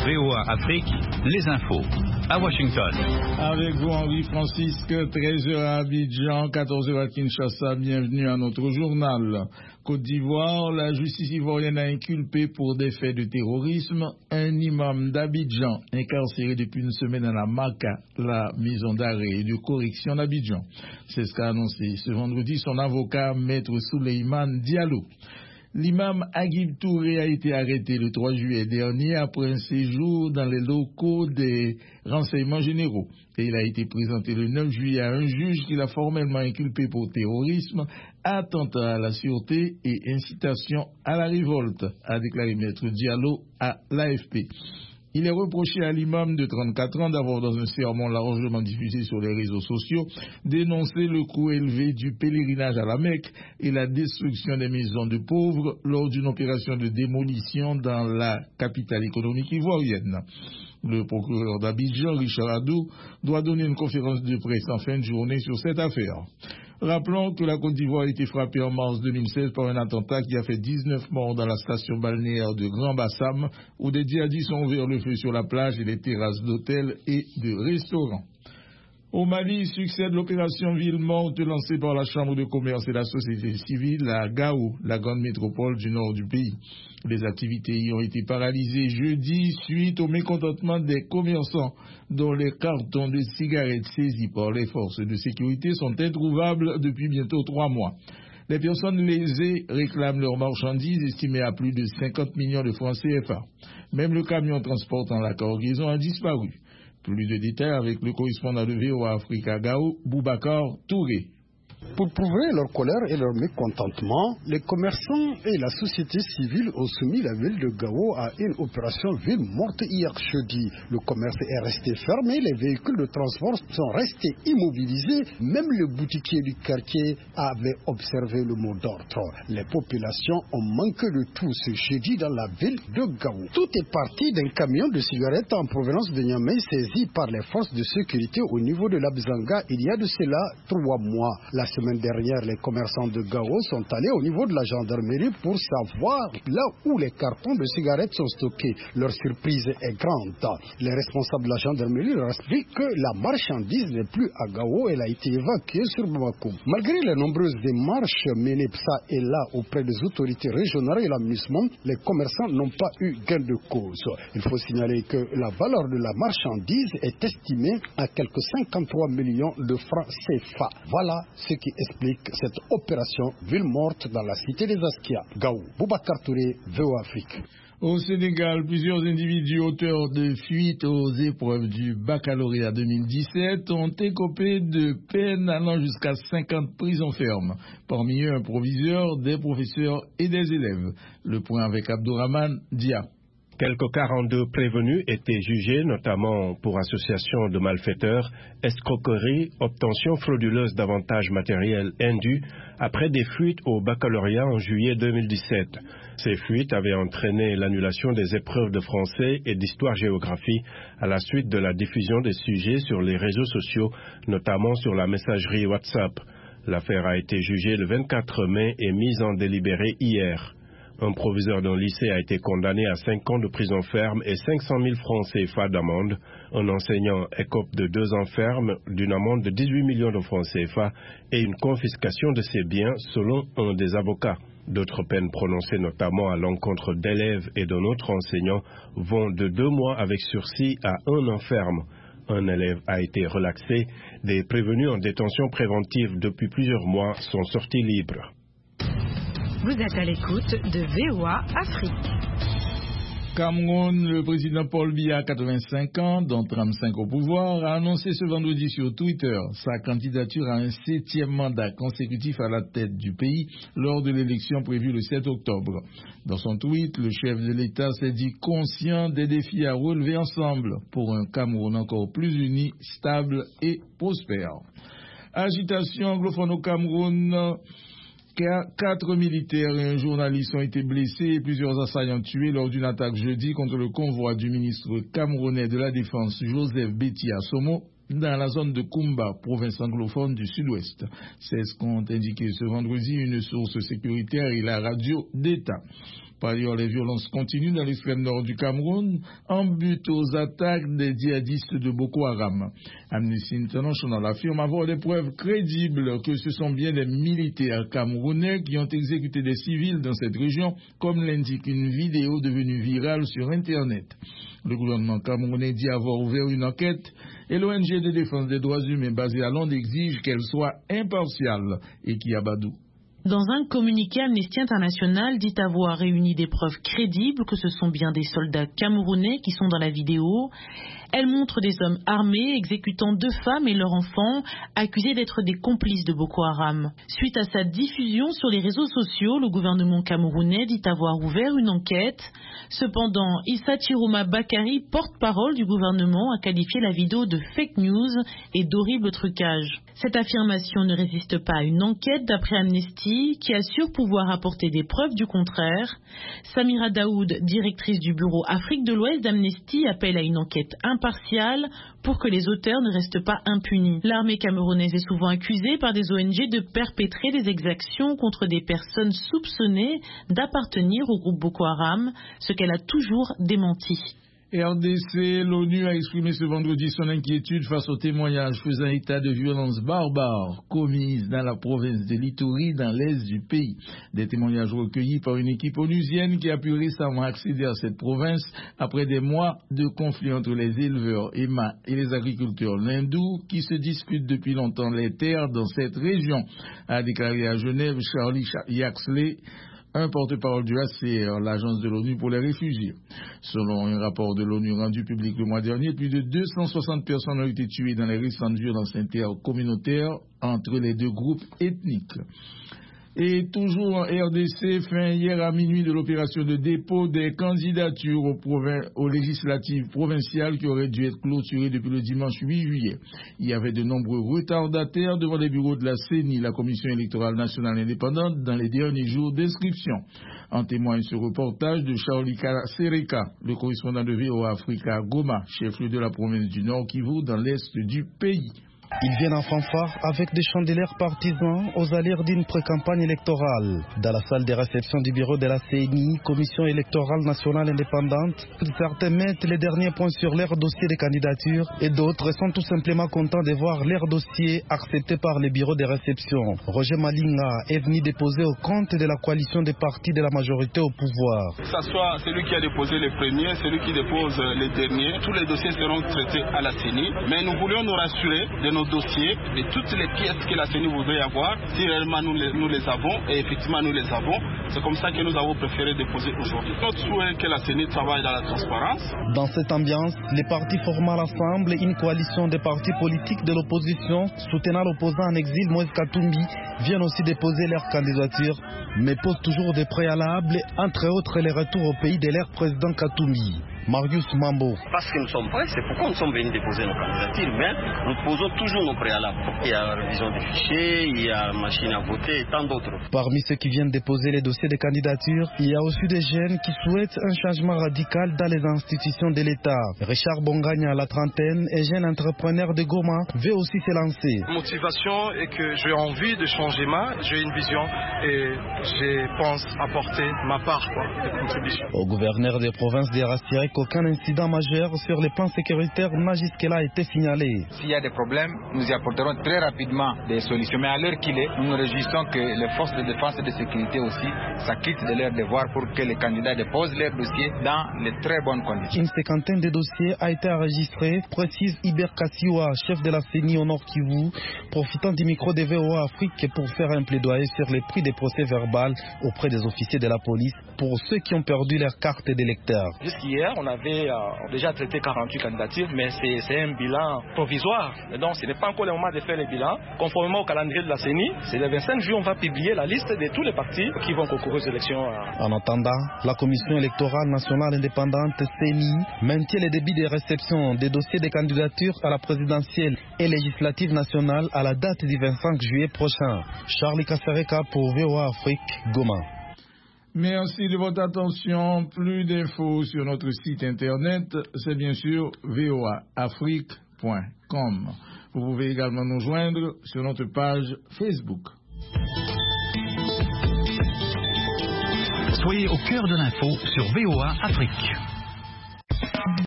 VOA Afrique, les infos. À Washington. Avec vous, Henri Francisque, 13h à Abidjan, 14h à Kinshasa. Bienvenue à notre journal. Côte d'Ivoire, la justice ivoirienne a inculpé pour des faits de terrorisme un imam d'Abidjan, incarcéré depuis une semaine à la MACA, la maison d'arrêt et de correction d'Abidjan. C'est ce qu'a annoncé ce vendredi son avocat, Maître Souleymane Diallo. L'imam Aguib Touré a été arrêté le 3 juillet dernier après un séjour dans les locaux des renseignements généraux. Et il a été présenté le 9 juillet à un juge qui l'a formellement inculpé pour terrorisme, attentat à la sûreté et incitation à la révolte, a déclaré Maître Diallo à l'AFP. Il est reproché à l'imam de 34 ans d'avoir, dans un sermon largement diffusé sur les réseaux sociaux, dénoncé le coût élevé du pèlerinage à la Mecque et la destruction des maisons de pauvres lors d'une opération de démolition dans la capitale économique ivoirienne. Le procureur d'Abidjan, Richard Adou, doit donner une conférence de presse en fin de journée sur cette affaire. Rappelons que la Côte d'Ivoire a été frappée en mars 2016 par un attentat qui a fait 19 morts dans la station balnéaire de Grand Bassam, où des djihadistes ont ouvert le feu sur la plage et les terrasses d'hôtels et de restaurants. Au Mali, succède l'opération Ville Morte lancée par la Chambre de commerce et la société civile à Gao, la grande métropole du nord du pays. Les activités y ont été paralysées jeudi suite au mécontentement des commerçants dont les cartons de cigarettes saisis par les forces de sécurité sont introuvables depuis bientôt 3 mois. Les personnes lésées réclament leurs marchandises estimées à plus de 50 millions de francs CFA. Même le camion transportant la cargaison a disparu. Plus de détails avec le correspondant de VOA Afrique à Gao, Boubacar Touré. Pour prouver leur colère et leur mécontentement, les commerçants et la société civile ont soumis la ville de Gao à une opération ville morte hier jeudi. Le commerce est resté fermé, les véhicules de transport sont restés immobilisés, même le boutiquier du quartier avait observé le mot d'ordre. Les populations ont manqué de tout ce jeudi dans la ville de Gao. Tout est parti d'un camion de cigarettes en provenance de Niamey saisi par les forces de sécurité au niveau de l'Abzanga il y a de cela 3 mois. La semaine dernière, les commerçants de Gao sont allés au niveau de la gendarmerie pour savoir là où les cartons de cigarettes sont stockés. Leur surprise est grande. Les responsables de la gendarmerie leur expliquent que la marchandise n'est plus à Gao, elle a été évacuée sur Bamako. Malgré les nombreuses démarches menées ça et là auprès des autorités régionales et l'aménagement, les commerçants n'ont pas eu gain de cause. Il faut signaler que la valeur de la marchandise est estimée à quelques 53 millions de francs CFA. Voilà ce qui explique cette opération ville morte dans la cité des Askia. Gao, Boubacar Touré, VOA Afrique. Au Sénégal, plusieurs individus auteurs de fuites aux épreuves du baccalauréat 2017 ont écopé de peines allant jusqu'à 50 prisons fermes. Parmi eux, un proviseur, des professeurs et des élèves. Le point avec Abdourahmane Dia. Quelques 42 prévenus étaient jugés, notamment pour association de malfaiteurs, escroquerie, obtention frauduleuse d'avantages matériels indus, après des fuites au baccalauréat en juillet 2017. Ces fuites avaient entraîné l'annulation des épreuves de français et d'histoire-géographie à la suite de la diffusion des sujets sur les réseaux sociaux, notamment sur la messagerie WhatsApp. L'affaire a été jugée le 24 mai et mise en délibéré hier. Un proviseur d'un lycée a été condamné à 5 ans de prison ferme et 500 000 francs CFA d'amende. Un enseignant écope de 2 ans ferme, d'une amende de 18 millions de francs CFA et une confiscation de ses biens selon un des avocats. D'autres peines prononcées notamment à l'encontre d'élèves et d'un autre enseignant vont de 2 mois avec sursis à 1 an ferme. Un élève a été relaxé. Des prévenus en détention préventive depuis plusieurs mois sont sortis libres. Vous êtes à l'écoute de VOA Afrique. Cameroun, le président Paul Biya, 85 ans, dont 35 au pouvoir, a annoncé ce vendredi sur Twitter sa candidature à un 7e mandat consécutif à la tête du pays lors de l'élection prévue le 7 octobre. Dans son tweet, le chef de l'État s'est dit conscient des défis à relever ensemble pour un Cameroun encore plus uni, stable et prospère. Agitation anglophone au Cameroun. 4 militaires et un journaliste ont été blessés et plusieurs assaillants tués lors d'une attaque jeudi contre le convoi du ministre camerounais de la Défense Joseph Betty Assomo dans la zone de Kumba, province anglophone du sud-ouest. C'est ce qu'ont indiqué ce vendredi une source sécuritaire et la radio d'État. Par ailleurs, les violences continuent dans l'extrême nord du Cameroun en but aux attaques des djihadistes de Boko Haram. Amnesty International affirme avoir des preuves crédibles que ce sont bien des militaires camerounais qui ont exécuté des civils dans cette région, comme l'indique une vidéo devenue virale sur Internet. Le gouvernement camerounais dit avoir ouvert une enquête et l'ONG de défense des droits humains basée à Londres exige qu'elle soit impartiale. Et qui abadou. Dans un communiqué, Amnesty International dit avoir réuni des preuves crédibles que ce sont bien des soldats camerounais qui sont dans la vidéo. Elle montre des hommes armés exécutant 2 femmes et leurs enfants, accusés d'être des complices de Boko Haram. Suite à sa diffusion sur les réseaux sociaux, le gouvernement camerounais dit avoir ouvert une enquête. Cependant, Issa Chiroma Bakari, porte-parole du gouvernement, a qualifié la vidéo de fake news et d'horrible trucage. Cette affirmation ne résiste pas à une enquête d'après Amnesty, qui assure pouvoir apporter des preuves du contraire. Samira Daoud, directrice du bureau Afrique de l'Ouest d'Amnesty, appelle à une enquête impartiale pour que les auteurs ne restent pas impunis. L'armée camerounaise est souvent accusée par des ONG de perpétrer des exactions contre des personnes soupçonnées d'appartenir au groupe Boko Haram, ce qu'elle a toujours démenti. RDC, l'ONU a exprimé ce vendredi son inquiétude face aux témoignages faisant état de violences barbares commises dans la province de l'Ituri, dans l'est du pays. Des témoignages recueillis par une équipe onusienne qui a pu récemment accéder à cette province après des mois de conflit entre les éleveurs Emma et les agriculteurs lindous qui se disputent depuis longtemps les terres dans cette région, a déclaré à Genève Charlie Yaxley, un porte-parole du HCR, l'agence de l'ONU pour les réfugiés. Selon un rapport de l'ONU rendu public le mois dernier, plus de 260 personnes ont été tuées dans les récentes violences intercommunautaires entre les 2 groupes ethniques. Et toujours en RDC, fin hier à minuit de l'opération de dépôt des candidatures aux législatives provinciales qui auraient dû être clôturées depuis le dimanche 8 juillet. Il y avait de nombreux retardataires devant les bureaux de la CENI, la Commission électorale nationale indépendante, dans les derniers jours d'inscription. En témoigne ce reportage de Charlie Sereka, le correspondant de VOA Africa à Goma, chef-lieu de la province du Nord Kivu, dans l'est du pays. Ils viennent en fanfare avec des chandeliers partisans aux allures d'une pré-campagne électorale. Dans la salle de réception du bureau de la CENI, Commission électorale nationale indépendante, certains mettent les derniers points sur leur dossier de candidature et d'autres sont tout simplement contents de voir leur dossier accepté par les bureaux de réception. Roger Malinga est venu déposer au compte de la coalition des partis de la majorité au pouvoir. Que ce soit celui qui a déposé les premiers, celui qui dépose les derniers, tous les dossiers seront traités à la CENI, mais nous voulions nous rassurer de nos dossiers, de toutes les pièces que la CENI voudrait avoir, si réellement nous les avons, et effectivement nous les avons. C'est comme ça que nous avons préféré déposer aujourd'hui. Notre souhait est que la CENI travaille dans la transparence. Dans cette ambiance, les partis formant l'Assemble, une coalition des partis politiques de l'opposition, soutenant l'opposant en exil Moïse Katumbi, viennent aussi déposer leur candidature, mais posent toujours des préalables, entre autres les retours au pays de leur président Katumbi. Marius Mambo. Parce que nous sommes prêts, c'est pourquoi nous sommes venus déposer nos candidatures, mais nous posons toujours nos préalables. Il y a la révision des fichiers, il y a la machine à voter et tant d'autres. Parmi ceux qui viennent déposer les dossiers de candidature, il y a aussi des jeunes qui souhaitent un changement radical dans les institutions de l'État. Richard Bongagna, à la trentaine, et jeune entrepreneur de Goma, veut aussi se lancer. La motivation est que j'ai envie de changer j'ai une vision et je pense apporter ma part de contribution. Au gouverneur des provinces d'Erastirek, aucun incident majeur sur le plan sécuritaire n'a jusque-là été signalé. S'il y a des problèmes, nous y apporterons très rapidement des solutions. Mais à l'heure qu'il est, nous nous réjouissons que les forces de défense et de sécurité aussi s'acquittent de leur devoir pour que les candidats déposent leurs dossiers dans les très bonnes conditions. Une cinquantaine de dossiers a été enregistrée, précise Iber Kassiwa, chef de la CENI au Nord Kivu, profitant du micro de VOA Afrique pour faire un plaidoyer sur les prix des procès verbaux auprès des officiers de la police pour ceux qui ont perdu leur carte d'électeur. Jusqu'hier, on avait déjà traité 48 candidatures, mais c'est un bilan provisoire. Et donc, ce n'est pas encore le moment de faire le bilan. Conformément au calendrier de la CENI, c'est le 25 juillet, on va publier la liste de tous les partis qui vont concourir aux élections. En attendant, la Commission électorale nationale indépendante CENI maintient les débits de réception des dossiers de candidature à la présidentielle et législative nationale à la date du 25 juillet prochain. Charlie Kassereka pour VOA Afrique, Goma. Merci de votre attention. Plus d'infos sur notre site internet, c'est bien sûr voaafrique.com. voa.afrique.com. Vous pouvez également nous joindre sur notre page Facebook. Soyez au cœur de l'info sur VOA Afrique.